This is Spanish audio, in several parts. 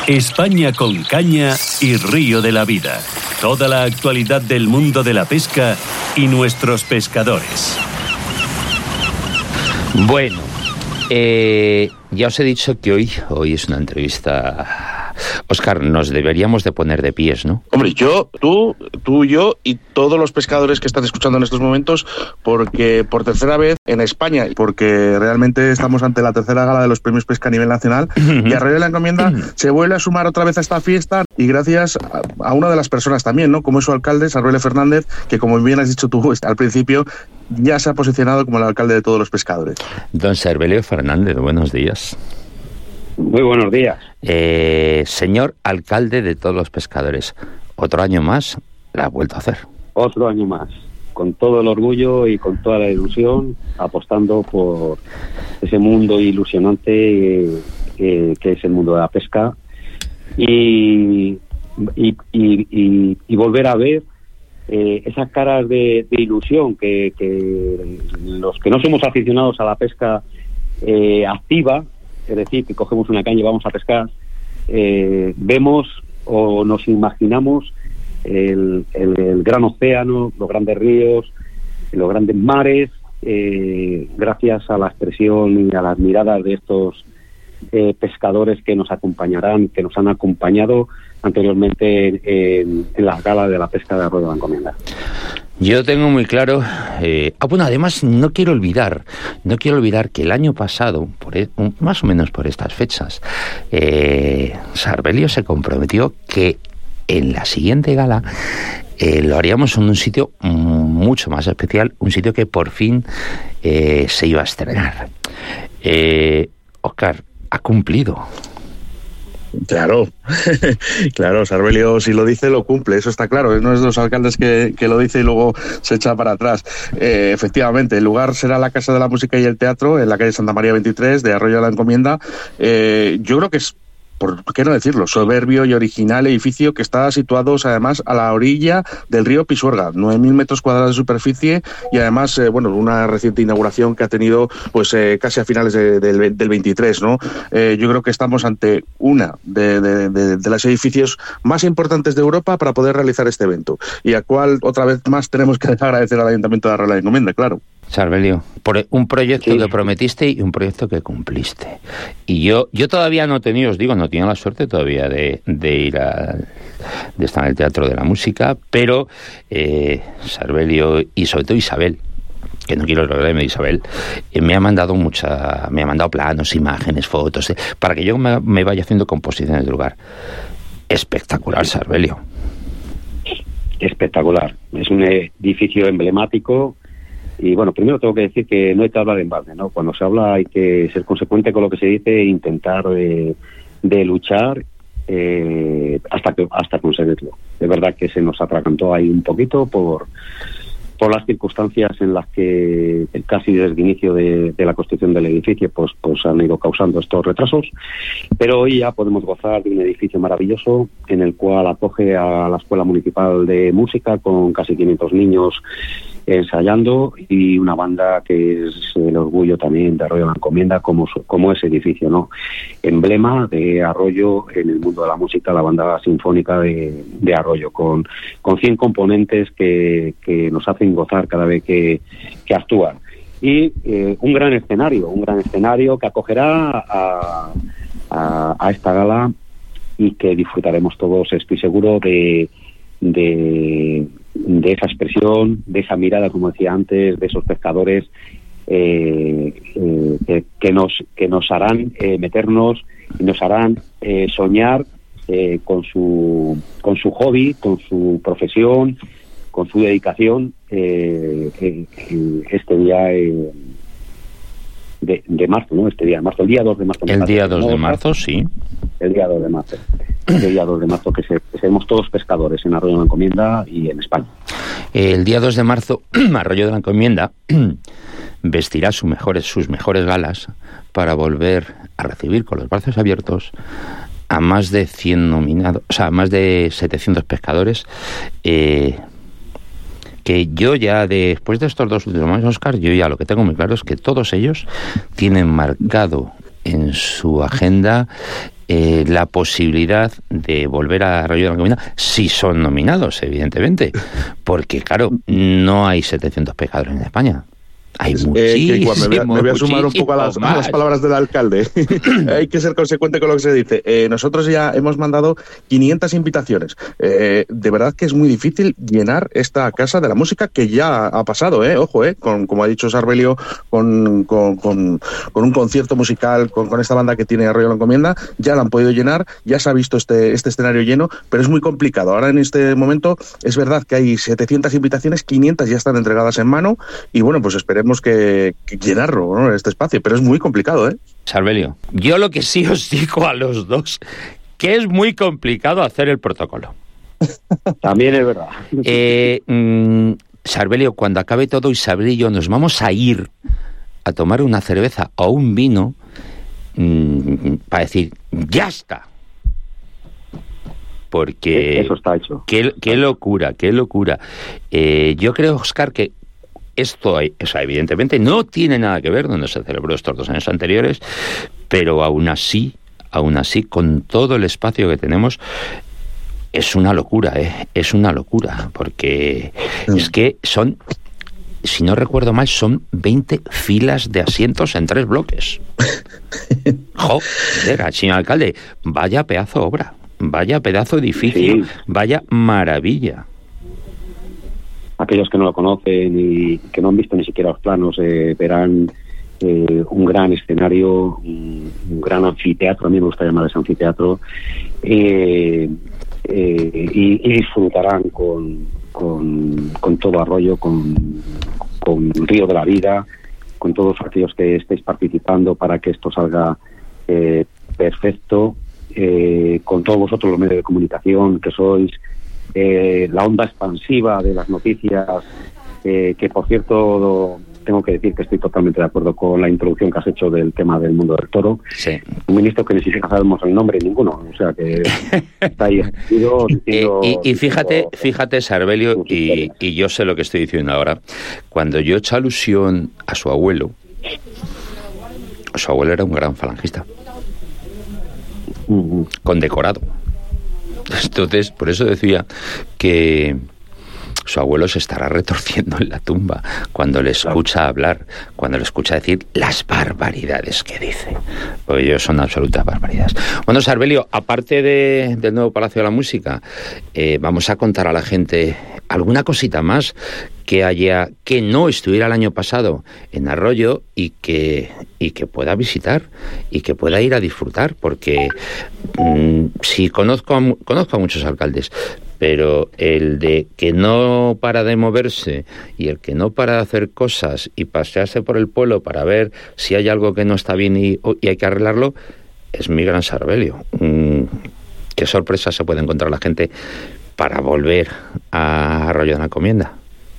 España con caña y río de la vida. Toda la actualidad del mundo de la pesca y nuestros pescadores. Bueno, ya os he dicho que hoy es una entrevista. Óscar, nos deberíamos de poner de pies, ¿no? Hombre, yo, tú, yo y todos los pescadores que están escuchando en estos momentos, porque por tercera vez en España, porque realmente estamos ante la tercera gala de los premios pesca a nivel nacional, y Arroyo de la Encomienda se vuelve a sumar otra vez a esta fiesta, y gracias a una de las personas también, ¿no? Como es su alcalde, Sarbelio Fernández, que como bien has dicho tú al principio, ya se ha posicionado como el alcalde de todos los pescadores. Don Sarbelio Fernández, buenos días. Muy buenos días. Señor alcalde de todos los pescadores, otro año más la ha vuelto a hacer. Otro año más, con todo el orgullo y con toda la ilusión, apostando por ese mundo ilusionante que es el mundo de la pesca y volver a ver esas caras de ilusión que los que no somos aficionados a la pesca activa, es decir, que cogemos una caña y vamos a pescar, vemos o nos imaginamos el gran océano, los grandes ríos, los grandes mares, gracias a la expresión y a las miradas de estos pescadores que nos acompañarán, que nos han acompañado anteriormente en la gala de la pesca de Arroyo de la Encomienda. Yo tengo muy claro, bueno, además no quiero olvidar que el año pasado, más o menos por estas fechas, Sarbelio se comprometió que en la siguiente gala lo haríamos en un sitio mucho más especial, un sitio que por fin se iba a estrenar. Óscar, ha cumplido. Claro, claro, Sarbelio si lo dice lo cumple, eso está claro, no es de los alcaldes que lo dice y luego se echa para atrás. Efectivamente, el lugar será la Casa de la Música y el Teatro, en la calle Santa María 23 de Arroyo de la Encomienda. Yo creo que es, por qué no decirlo, soberbio y original edificio que está situado además a la orilla del río Pisuerga, 9.000 metros cuadrados de superficie y además, una reciente inauguración que ha tenido pues casi a finales del 23, ¿no? Yo creo que estamos ante una de los edificios más importantes de Europa para poder realizar este evento y a cual otra vez más tenemos que agradecer al Ayuntamiento de Arroyo de la Encomienda, claro. Sarbelio, por un proyecto que prometiste y un proyecto que cumpliste. Y yo todavía no he tenido, os digo, no he tenido la suerte todavía de ir de estar en el Teatro de la Música, pero Sarbelio y sobre todo Isabel, que no quiero recordarme de Isabel, me ha mandado planos, imágenes, fotos, para que yo me vaya haciendo composiciones del lugar. Espectacular, Sarbelio. Espectacular. Es un edificio emblemático. Y bueno, primero tengo que decir que no hay que hablar en balde, ¿no? Cuando se habla hay que ser consecuente con lo que se dice e intentar de luchar hasta conseguirlo. De verdad que se nos atragantó ahí un poquito por las circunstancias en las que casi desde el inicio de la construcción del edificio pues han ido causando estos retrasos, pero hoy ya podemos gozar de un edificio maravilloso en el cual acoge a la Escuela Municipal de Música con casi 500 niños ensayando y una banda que es el orgullo también de Arroyo de la Encomienda como ese edificio, ¿no? Emblema de Arroyo en el mundo de la música, la banda sinfónica de Arroyo, con 100 componentes que nos hacen gozar cada vez que actúan. Y un gran escenario que acogerá a esta gala y que disfrutaremos todos, estoy seguro, de esa expresión, de esa mirada, como decía antes, de esos pescadores que nos harán meternos y nos harán soñar con su hobby, con su profesión, con su dedicación este día de marzo, ¿no? Este día de marzo, el día 2 de marzo. El día 2 de marzo, sí. El día 2 de marzo. El día 2 de marzo que seremos todos pescadores en Arroyo de la Encomienda y en España. El día 2 de marzo, Arroyo de la Encomienda vestirá sus mejores galas para volver a recibir con los brazos abiertos a más de 100 nominados, o sea, más de 700 pescadores, que yo ya, después de estos 2 últimos años, Óscar, yo ya lo que tengo muy claro es que todos ellos tienen marcado en su agenda la posibilidad de volver a Arroyo de la Encomienda si son nominados, evidentemente, porque claro, no hay 700 pescadores en España. Hay muchísimos. Me voy a sumar un poco a las palabras del alcalde. Hay que ser consecuente con lo que se dice. Nosotros ya hemos mandado 500 invitaciones. De verdad que es muy difícil llenar esta Casa de la Música, que ya ha pasado, ojo, como ha dicho Sarbelio, con un concierto musical, con esta banda que tiene Arroyo de la Encomienda, ya la han podido llenar, ya se ha visto este escenario lleno, pero es muy complicado. Ahora en este momento es verdad que hay 700 invitaciones, 500 ya están entregadas en mano, y bueno, pues esperemos que llenarlo, ¿no?, este espacio, pero es muy complicado, Sarbelio, yo lo que sí os digo a los dos, que es muy complicado hacer el protocolo. También es verdad. Sarbelio, cuando acabe todo, Isabel y yo nos vamos a ir a tomar una cerveza o un vino para decir, ¡ya está! Porque eso está hecho. Qué locura, qué locura. Yo creo, Óscar, que esto, evidentemente, no tiene nada que ver donde se celebró estos 2 años anteriores, pero aún así, con todo el espacio que tenemos, es una locura, es una locura, porque es que son, si no recuerdo mal, son 20 filas de asientos en 3 bloques. Joder, señor alcalde, vaya pedazo de obra, vaya pedazo de edificio, sí. Vaya maravilla. Aquellos que no lo conocen y que no han visto ni siquiera los planos verán un gran escenario, un gran anfiteatro, a mí me gusta llamar ese anfiteatro, y disfrutarán con todo Arroyo, con Río de la Vida, con todos aquellos que estéis participando para que esto salga perfecto, con todos vosotros los medios de comunicación que sois la onda expansiva de las noticias, que por cierto tengo que decir que estoy totalmente de acuerdo con la introducción que has hecho del tema del mundo del toro. Sí. Un ministro que ni siquiera sabemos el nombre ninguno, o sea que está ahí diciendo, y fíjate Sarbelio, y yo sé lo que estoy diciendo ahora. Cuando yo he hecho alusión a su abuelo era un gran falangista, condecorado. Entonces, por eso decía que su abuelo se estará retorciendo en la tumba cuando le escucha hablar, cuando le escucha decir las barbaridades que dice. Porque ellos son absolutas barbaridades. Bueno, Sarbelio, aparte del nuevo Palacio de la Música, vamos a contar a la gente alguna cosita más que no estuviera el año pasado en Arroyo y que pueda visitar y que pueda ir a disfrutar, porque sí, conozco a muchos alcaldes, pero el de que no para de moverse y el que no para de hacer cosas y pasearse por el pueblo para ver si hay algo que no está bien y hay que arreglarlo, es mi gran Sarbelio. ¿Qué sorpresa se puede encontrar la gente para volver a Arroyo de la Encomienda?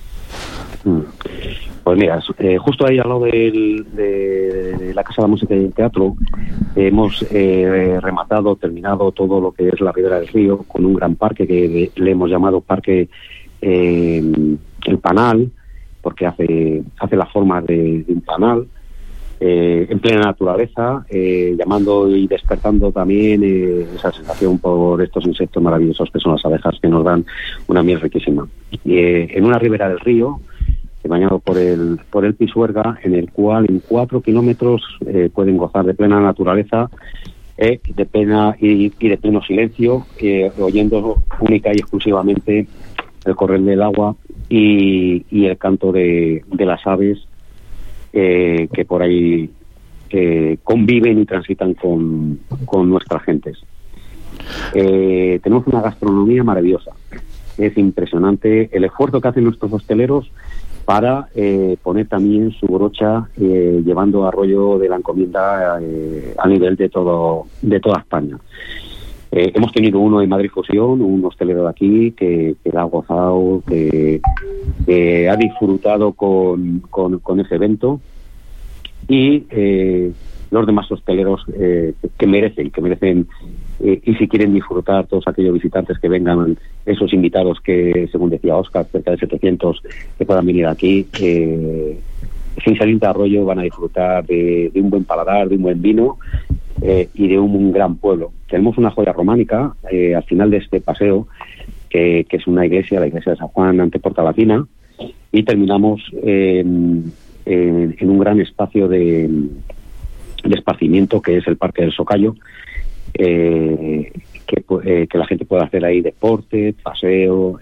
Pues mira, justo ahí al lado de la Casa de la Música y el Teatro hemos terminado todo lo que es la Ribera del Río, con un gran parque que le hemos llamado Parque El Panal, porque hace la forma de un panal, en plena naturaleza, llamando y despertando también esa sensación por estos insectos maravillosos que son las abejas, que nos dan una miel riquísima. Y en una ribera del río, bañado por el Pisuerga, en el cual en 4 kilómetros pueden gozar de plena naturaleza, de plena y de pleno silencio, oyendo única y exclusivamente el correr del agua y el canto de las aves que por ahí conviven y transitan con nuestras gentes. Tenemos una gastronomía maravillosa. Es impresionante el esfuerzo que hacen nuestros hosteleros para poner también su brocha, llevando Arroyo de la Encomienda a nivel de toda España. Hemos tenido uno en Madrid Fusión, un hostelero de aquí que ha gozado, que ha disfrutado con ese evento, y los demás hosteleros que merecen y si quieren disfrutar, todos aquellos visitantes que vengan, esos invitados que, según decía Óscar, cerca de 700 que puedan venir aquí, sin salir de Arroyo, van a disfrutar de un buen paladar, de un buen vino, y de un gran pueblo. Tenemos una joya románica al final de este paseo, que es una iglesia, la iglesia de San Juan ante Porta Latina, y terminamos en un gran espacio de esparcimiento que es el Parque del Socayo, que la gente pueda hacer ahí deporte, paseo,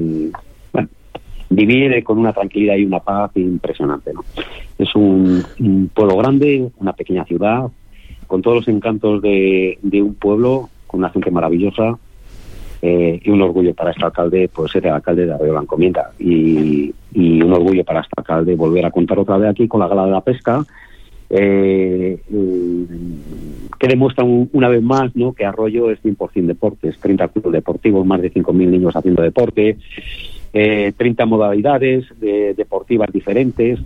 vivir con una tranquilidad y una paz impresionante, ¿no? Es un pueblo grande, una pequeña ciudad, con todos los encantos de un pueblo, con una gente maravillosa, y un orgullo para este alcalde, pues ser el alcalde de Arroyo la Encomienda, y un orgullo para este alcalde volver a contar otra vez aquí con la Gala de la Pesca, que demuestra una vez más, ¿no?, que Arroyo es 100% deportes, 30 clubes deportivos, más de 5.000 niños haciendo deporte, 30 modalidades deportivas diferentes,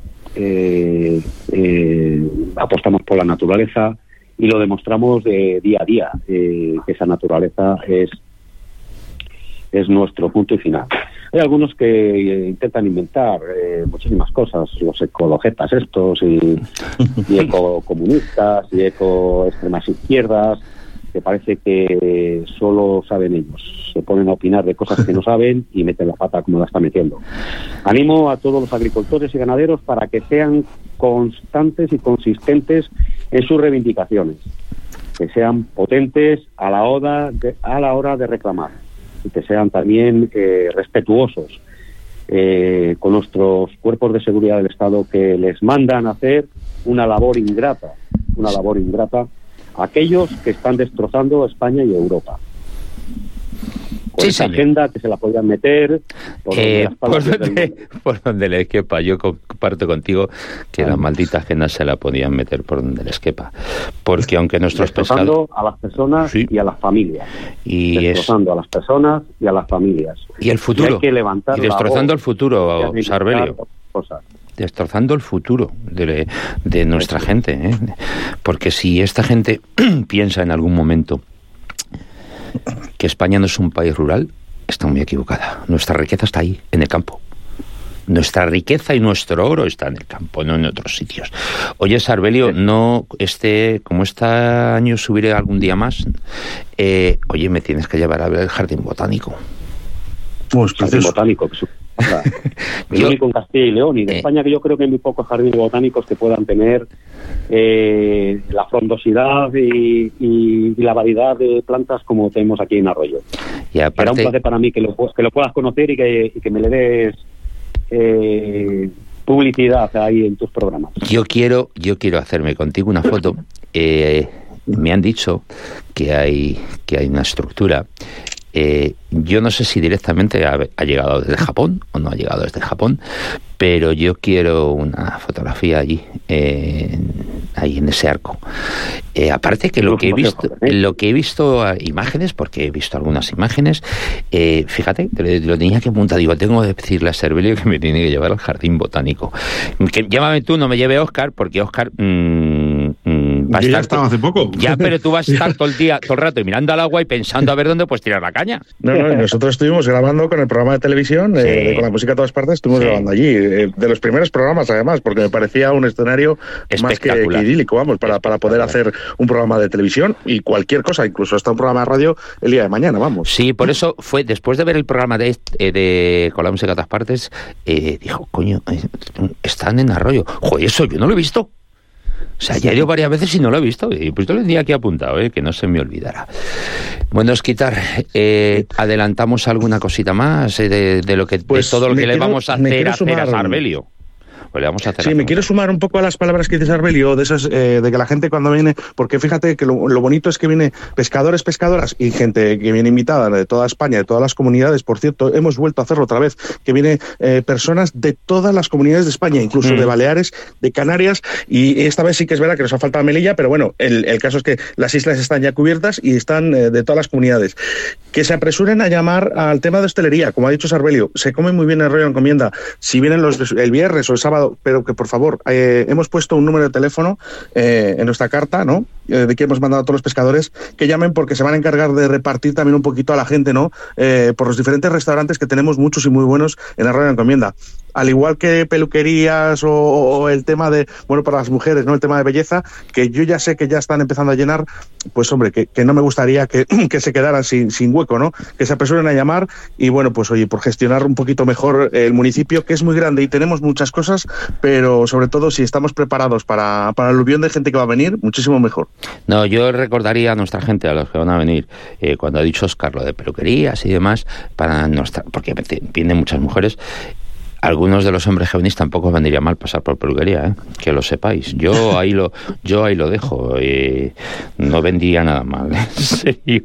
apostamos por la naturaleza y lo demostramos de día a día, que esa naturaleza es nuestro punto y final. Hay algunos que intentan inventar muchísimas cosas, los ecologetas estos y ecocomunistas y ecoextremas izquierdas, que parece que solo saben ellos. Se ponen a opinar de cosas que no saben y meten la pata como la está metiendo. Animo a todos los agricultores y ganaderos para que sean constantes y consistentes en sus reivindicaciones, que sean potentes a la hora de reclamar, y que sean también respetuosos con nuestros cuerpos de seguridad del Estado, que les mandan a hacer una labor ingrata a aquellos que están destrozando España y Europa. Con esa agenda que se la podían meter por donde les quepa. Yo comparto contigo que la maldita agenda se la podían meter por donde les quepa, porque aunque nuestros pescadores, a las personas y a las familias, destrozando a las personas y a las familias, y el futuro, y destrozando el futuro, Sarbelio, destrozando el futuro de nuestra gente, ¿eh? Porque si esta gente piensa en algún momento que España no es un país rural, está muy equivocada. Nuestra riqueza está ahí, en el campo. Nuestra riqueza y nuestro oro está en el campo, no en otros sitios. Oye, Sarbelio, como este año subiré algún día más, oye, me tienes que llevar a ver el Jardín Botánico. Pues Jardín Botánico, que el único en Castilla y León, y de España, que yo creo que hay muy pocos jardines botánicos que puedan tener la frondosidad y la variedad de plantas como tenemos aquí en Arroyo. Y aparte, será un placer para mí que lo puedas conocer y que me le des publicidad ahí en tus programas. Yo quiero hacerme contigo una foto. Me han dicho que hay una estructura. Yo no sé si directamente ha llegado desde Japón o no ha llegado desde Japón, pero yo quiero una fotografía allí, ahí en ese arco. Aparte que lo que he visto imágenes, porque he visto algunas imágenes, fíjate, lo tenía que apuntar, digo, tengo que decirle a Sarbelio que me tiene que llevar al Jardín Botánico. Que llámame tú, no me lleve Óscar, porque Óscar va a estar. Ya estaba hace poco. Ya, pero tú vas a estar todo el rato mirando al agua y pensando a ver dónde puedes tirar la caña. No, nosotros estuvimos grabando con el programa de televisión, con la música a todas partes, estuvimos grabando allí, de los primeros programas además, porque me parecía un escenario más que idílico, vamos, para poder hacer un programa de televisión y cualquier cosa, incluso hasta un programa de radio el día de mañana, vamos. Sí, por eso fue, después de ver el programa de con la música a todas partes, dijo, coño, están en Arroyo. Joder, eso yo no lo he visto. O sea, ya he ido varias veces y no lo he visto. Y pues yo lo tenía aquí apuntado, que no se me olvidara. Bueno, Osquitar, adelantamos alguna cosita más de lo que de todo lo que le vamos a hacer a Sarbelio. Pues le vamos a hacer me quiero sumar un poco a las palabras que dice Sarbelio, de esas, de que la gente cuando viene, porque fíjate que lo bonito es que viene pescadores, pescadoras y gente que viene invitada de toda España, de todas las comunidades. Por cierto, hemos vuelto a hacerlo otra vez, que viene personas de todas las comunidades de España, incluso de Baleares, de Canarias, y esta vez sí que es verdad que nos ha faltado Melilla, pero bueno, el caso es que las islas están ya cubiertas y están de todas las comunidades. Que se apresuren a llamar al tema de hostelería, como ha dicho Sarbelio, se come muy bien en Arroyo la Encomienda, si vienen el viernes o el sábado, pero que por favor, hemos puesto un número de teléfono en nuestra carta, ¿no? de que hemos mandado a todos los pescadores, que llamen porque se van a encargar de repartir también un poquito a la gente, ¿no? Por los diferentes restaurantes que tenemos, muchos y muy buenos en Arroyo de la Encomienda. Al igual que peluquerías o el tema de, bueno, para las mujeres, ¿no? El tema de belleza, que yo ya sé que ya están empezando a llenar, pues hombre, que no me gustaría que se quedaran sin hueco, ¿no? Que se apresuren a llamar y bueno, pues oye, por gestionar un poquito mejor el municipio, que es muy grande y tenemos muchas cosas, pero sobre todo si estamos preparados para el aluvión de gente que va a venir, muchísimo mejor. No, yo recordaría a nuestra gente, a los que van a venir, cuando ha dicho Óscar lo de peluquerías y demás, porque vienen muchas mujeres. Algunos de los hombres que venís tampoco vendría mal pasar por peluquería, que lo sepáis. Yo ahí lo dejo. No vendría nada mal, en serio.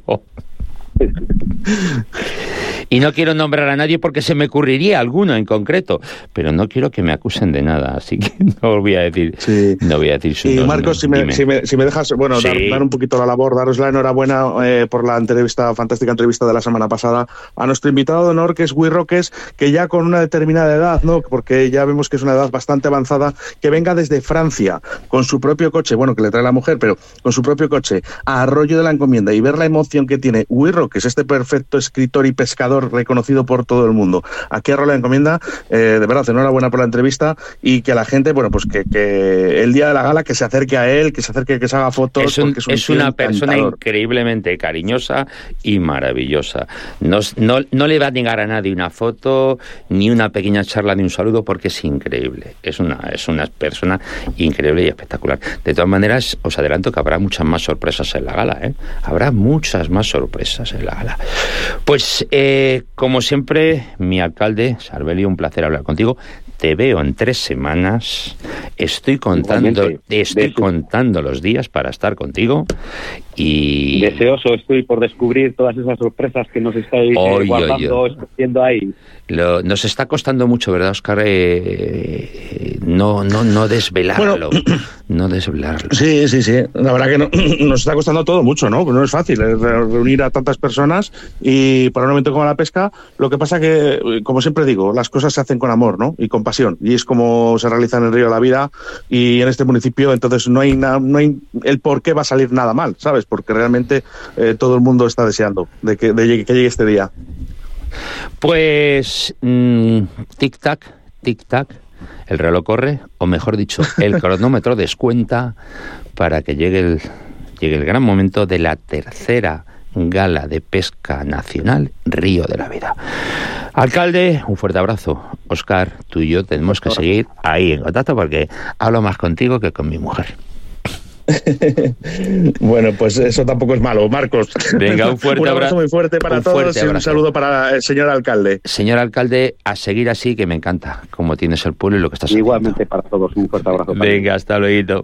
Y no quiero nombrar a nadie porque se me ocurriría alguno en concreto, pero no quiero que me acusen de nada, así que no voy a decir, sí. No voy a decir su nombre. Y Marcos, si me dejas, bueno, sí. dar un poquito la labor, daros la enhorabuena por la fantástica entrevista de la semana pasada a nuestro invitado de honor, que es Gui Roques, que ya con una determinada edad, ¿no? Porque ya vemos que es una edad bastante avanzada, que venga desde Francia con su propio coche, bueno, que le trae la mujer, pero con su propio coche a Arroyo de la Encomienda y ver la emoción que tiene Gui Roques, este perfecto escritor y pescador reconocido por todo el mundo. Aquí a Arroyo de la Encomienda, de verdad, enhorabuena por la entrevista y que la gente, bueno, pues que el día de la gala que se acerque a él, que se haga fotos. Es una persona increíblemente cariñosa y maravillosa. No le va a negar a nadie una foto, ni una pequeña charla, ni un saludo, porque es increíble. Es una persona increíble y espectacular. De todas maneras, os adelanto que habrá muchas más sorpresas en la gala, ¿eh? Habrá muchas más sorpresas en la gala. Pues, como siempre, mi alcalde, Sarbelio, un placer hablar contigo. Te veo en 3 semanas. Estoy contando los días para estar contigo. Y deseoso estoy por descubrir todas esas sorpresas que nos estáis guardando, escogiendo ahí. Nos está costando mucho, ¿verdad, Óscar? No desvelarlo. Bueno, no desvelarlo. Sí. La verdad que nos está costando todo mucho, ¿no? No es fácil reunir a tantas personas y para un evento como la pesca, lo que pasa que, como siempre digo, las cosas se hacen con amor, ¿no? Y con pasión. Y es como se realiza en el Río de la Vida y en este municipio, entonces no hay el por qué va a salir nada mal, ¿sabes? Porque realmente todo el mundo está deseando de que llegue este día. Pues tic-tac, el reloj corre, o mejor dicho, el cronómetro descuenta para que llegue el gran momento de la tercera Gala de Pesca Nacional Río de la Vida. Alcalde, un fuerte abrazo. Óscar, tú y yo tenemos que seguir ahí en contacto porque hablo más contigo que con mi mujer. Bueno, pues eso tampoco es malo, Marcos. Venga, un fuerte abrazo. Un abrazo muy fuerte para todos y un saludo para el señor alcalde. Señor alcalde, a seguir así, que me encanta cómo tienes el pueblo y lo que estás haciendo. Igualmente para todos, un fuerte abrazo. Venga, hasta luego.